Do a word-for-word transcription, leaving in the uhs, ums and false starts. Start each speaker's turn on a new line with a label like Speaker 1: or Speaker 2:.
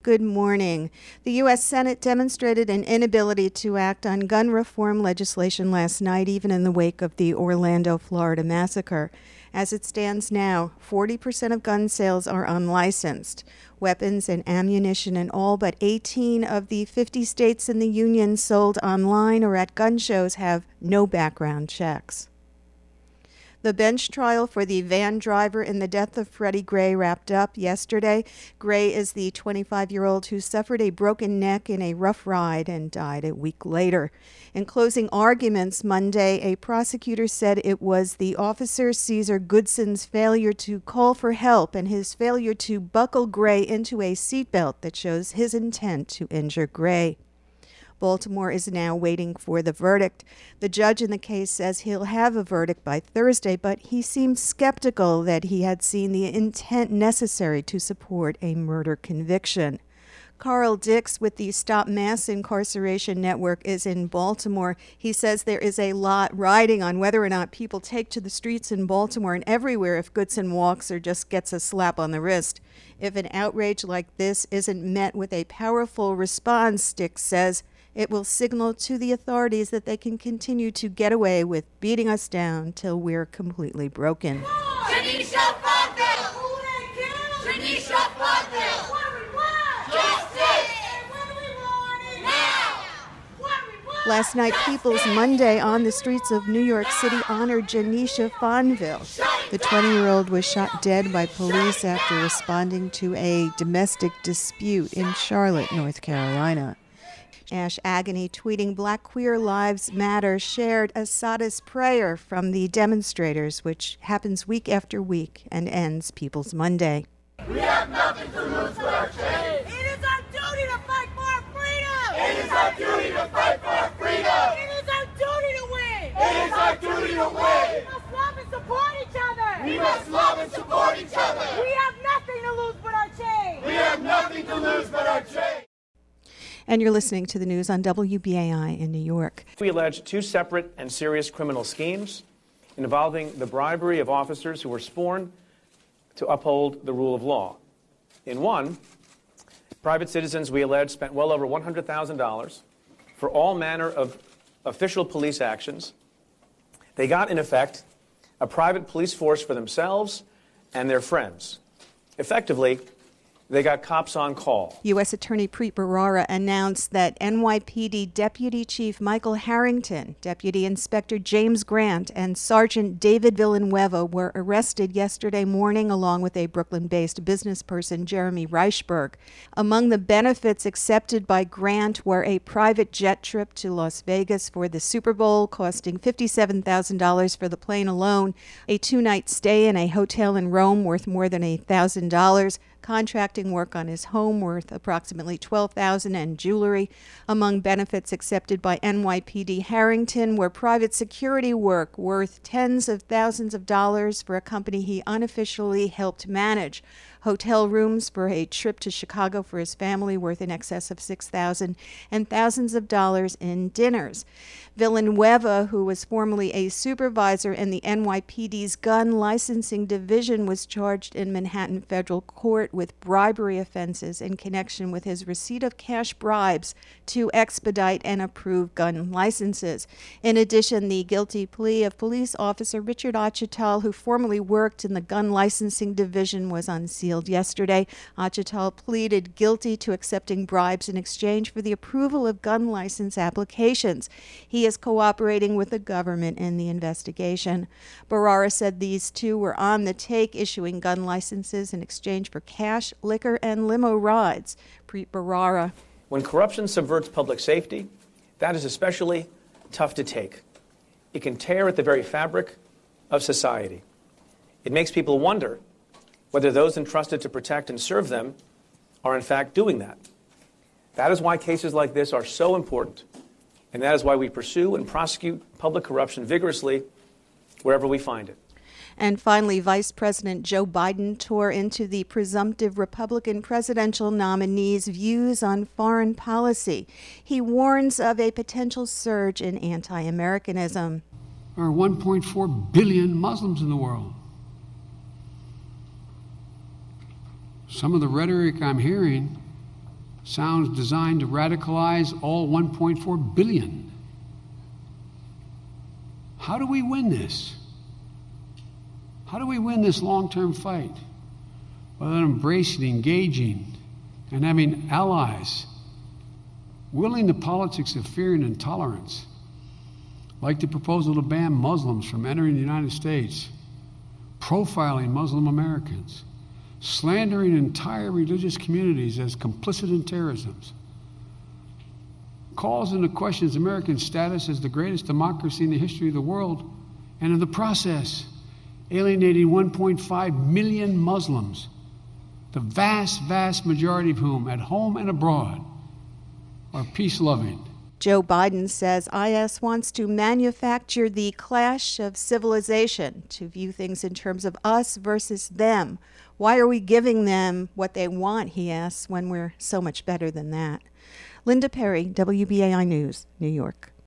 Speaker 1: good morning. The U S Senate demonstrated an inability to act on gun reform legislation last night, even in the wake of the Orlando, Florida massacre. As it stands now, forty percent of gun sales are unlicensed. Weapons and ammunition in all but eighteen of the fifty states in the union sold online or at gun shows have no background checks. The bench trial for the van driver in the death of Freddie Gray wrapped up yesterday. Gray is the twenty-five-year-old who suffered a broken neck in a rough ride and died a week later. In closing arguments Monday, a prosecutor said it was the officer Caesar Goodson's failure to call for help and his failure to buckle Gray into a seatbelt that shows his intent to injure Gray. Baltimore is now waiting for the verdict. The judge in the case says he'll have a verdict by Thursday, but he seemed skeptical that he had seen the intent necessary to support a murder conviction. Carl Dix with the Stop Mass Incarceration Network is in Baltimore. He says there is a lot riding on whether or not people take to the streets in Baltimore and everywhere if Goodson walks or just gets a slap on the wrist. If an outrage like this isn't met with a powerful response, Dix says, it will signal to the authorities that they can continue to get away with beating us down till we're completely broken.
Speaker 2: Janisha Fonville! Who they kill? Janisha Fonville! What we want? Justice! And when we want it? Now! What we want?
Speaker 1: Last night, People's Monday on the streets of New York City honored Janisha Fonville. The twenty-year-old was shot dead by police after responding to a domestic dispute in Charlotte, North Carolina. Ash Agony, tweeting Black Queer Lives Matter, shared a solace prayer from the demonstrators, which happens week after week and ends People's Monday.
Speaker 2: We have nothing to lose but our change. It is our duty to fight for our freedom. It is our duty to fight for our freedom. It is our duty to win. It is our duty to win. We must love and support each other. We must love and support each other. We have nothing to lose but our change. We have nothing to lose but our change.
Speaker 1: And you're listening to the news on W B A I in New York.
Speaker 3: We allege two separate and serious criminal schemes involving the bribery of officers who were sworn to uphold the rule of law. In one, private citizens, we allege, spent well over one hundred thousand dollars for all manner of official police actions. They got, in effect, a private police force for themselves and their friends. Effectively, they got cops on call.
Speaker 1: U S Attorney Preet Bharara announced that N Y P D Deputy Chief Michael Harrington, Deputy Inspector James Grant, and Sergeant David Villanueva were arrested yesterday morning along with a Brooklyn-based business person, Jeremy Reichberg. Among the benefits accepted by Grant were a private jet trip to Las Vegas for the Super Bowl, costing fifty-seven thousand dollars for the plane alone, a two-night stay in a hotel in Rome worth more than one thousand dollars, contracting work on his home worth approximately twelve thousand dollars, and jewelry. Among benefits accepted by N Y P D Harrington were private security work worth tens of thousands of dollars for a company he unofficially helped manage, hotel rooms for a trip to Chicago for his family worth in excess of six thousand dollars, and thousands of dollars in dinners. Villanueva, who was formerly a supervisor in the N Y P D's gun licensing division, was charged in Manhattan federal court with bribery offenses in connection with his receipt of cash bribes to expedite and approve gun licenses. In addition, the guilty plea of police officer Richard Achetal, who formerly worked in the gun licensing division, was unsealed yesterday. Achetal pleaded guilty to accepting bribes in exchange for the approval of gun license applications. He is cooperating with the government in the investigation. Bharara said these two were on the take, issuing gun licenses in exchange for cash, liquor, and limo rides. Preet Bharara.
Speaker 3: When corruption subverts public safety, that is especially tough to take. It can tear at the very fabric of society. It makes people wonder whether those entrusted to protect and serve them are in fact doing that. That is why cases like this are so important, and that is why we pursue and prosecute public corruption vigorously wherever we find it.
Speaker 1: And finally, Vice President Joe Biden tore into the presumptive Republican presidential nominee's views on foreign policy. He warns of a potential surge in anti-Americanism.
Speaker 4: There are one point four billion Muslims in the world. Some of the rhetoric I'm hearing sounds designed to radicalize all one point four billion. How do we win this? How do we win this long-term fight? Without embracing, engaging, and having allies willing to politics of fear and intolerance, like the proposal to ban Muslims from entering the United States, profiling Muslim Americans, slandering entire religious communities as complicit in terrorism, calls into question American status as the greatest democracy in the history of the world, and in the process, alienating one point five million Muslims, the vast, vast majority of whom, at home and abroad, are peace-loving.
Speaker 1: Joe Biden says I S wants to manufacture the clash of civilization, to view things in terms of us versus them. Why are we giving them what they want, he asks, when we're so much better than that? Linda Perry, W B A I News, New York.